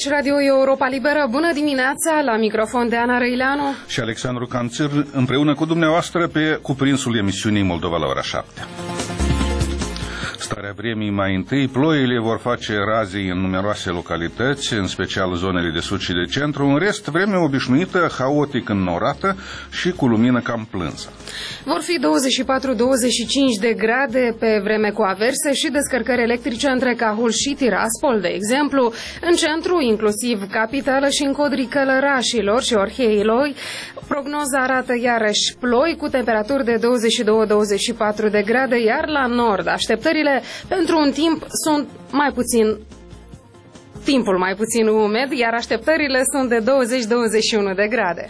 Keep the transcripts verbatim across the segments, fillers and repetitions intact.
Aici Radio Europa Liberă. Bună dimineața, la microfon de Ana Răileanu și Alexandru Canțir, împreună cu dumneavoastră pe cuprinsul emisiunii Moldova la ora șapte. Starea vremii mai întâi, ploile vor face razii în numeroase localități, în special zonele de sud și de centru. În rest, vremea obișnuită, haotic înnorată și cu lumină cam plânsă. Vor fi douăzeci și patru - douăzeci și cinci de grade pe vreme cu averse și descărcări electrice între Cahul și Tiraspol, de exemplu. În centru, inclusiv capitală și în codrii Călărașilor și Orheilor. Prognoza arată iarăși ploi cu temperaturi de douăzeci și doi - douăzeci și patru de grade, iar la nord așteptările pentru un timp sunt mai puțin, timpul mai puțin umed, iar așteptările sunt de douăzeci - douăzeci și unu de grade.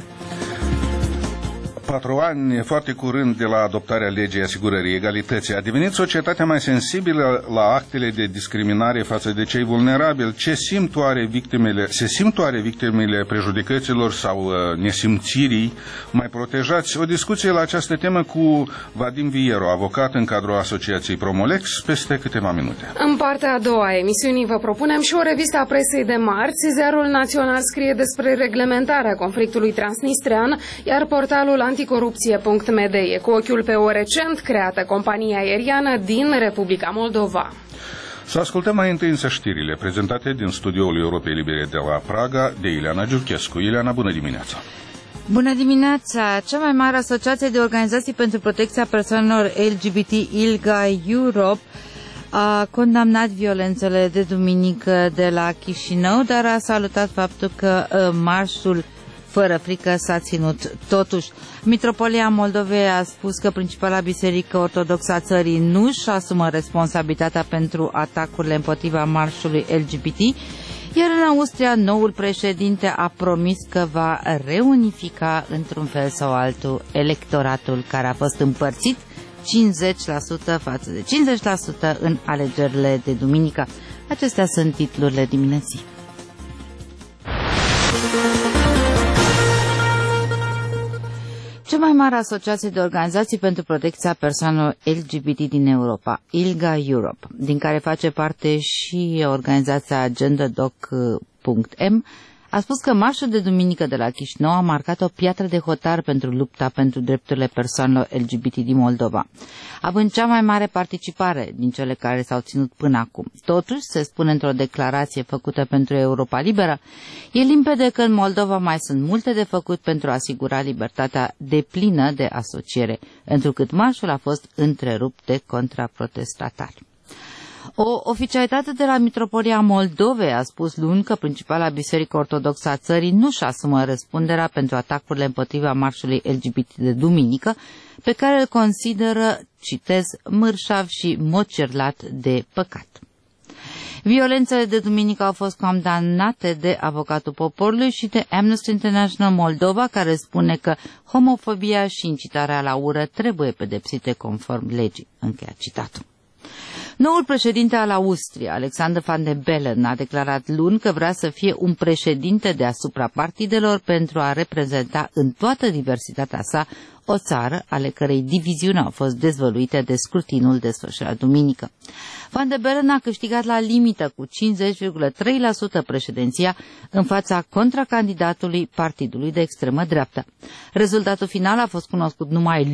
Patru ani, foarte curând de la adoptarea legii asigurării egalității, a devenit societatea mai sensibilă la actele de discriminare față de cei vulnerabili. Ce simt oare victimele, se simt oare victimele prejudecăților sau uh, nesimțirii mai protejați? O discuție la această temă cu Vadim Vieru, avocat în cadrul Asociației Promolex, peste câteva minute. În partea a doua a emisiunii vă propunem și o revistă a presei de marți. Ziarul Național scrie despre reglementarea conflictului transnistrean, iar portalul anticorupție punct m d e cu ochiul pe o recent creată companie aeriană din Republica Moldova. Să ascultăm mai întâi însă știrile prezentate din studioul Europei Libere de la Praga de Ileana Giurchescu. Ileana, bună dimineața! Bună dimineața! Cea mai mare asociație de organizații pentru protecția persoanelor L G B T, ILGA Europe, a condamnat violențele de duminică de la Chișinău, dar a salutat faptul că uh, marșul fără frică s-a ținut totuși. Mitropolia Moldovei a spus că principala biserică ortodoxă a țării nu își asumă responsabilitatea pentru atacurile împotriva marșului L G B T, iar în Austria noul președinte a promis că va reunifica într-un fel sau altul electoratul care a fost împărțit cincizeci la sută față de cincizeci la sută în alegerile de duminică. Acestea sunt titlurile dimineții. Cea mai mare asociație de organizații pentru protecția persoanelor L G B T din Europa, ILGA Europe, din care face parte și organizația Genderdoc punct m, a spus că marșul de duminică de la Chișinău a marcat o piatră de hotar pentru lupta pentru drepturile persoanelor L G B T din Moldova, având cea mai mare participare din cele care s-au ținut până acum. Totuși, se spune într-o declarație făcută pentru Europa Liberă, e limpede că în Moldova mai sunt multe de făcut pentru a asigura libertatea deplină de asociere, întrucât marșul a fost întrerupt de contraprotestatari. O oficialitate de la Mitropolia Moldovei a spus luni că principala biserică ortodoxă a țării nu-și asumă răspunderea pentru atacurile împotriva marșului L G B T de duminică, pe care îl consideră, citez, mărșav și mocerlat de păcat. Violențele de duminică au fost condamnate de avocatul poporului și de Amnesty International Moldova, care spune că homofobia și incitarea la ură trebuie pedepsite conform legii. Încheia citatul. Noul președinte al Austriei, Alexander Van der Bellen, a declarat luni că vrea să fie un președinte deasupra partidelor pentru a reprezenta în toată diversitatea sa o țară ale cărei diviziuni au fost dezvăluite de scrutinul desfășurat duminică. Van der Bellen a câștigat la limită cu cincizeci virgulă trei la sută președinția în fața contracandidatului partidului de extremă dreaptă. Rezultatul final a fost cunoscut numai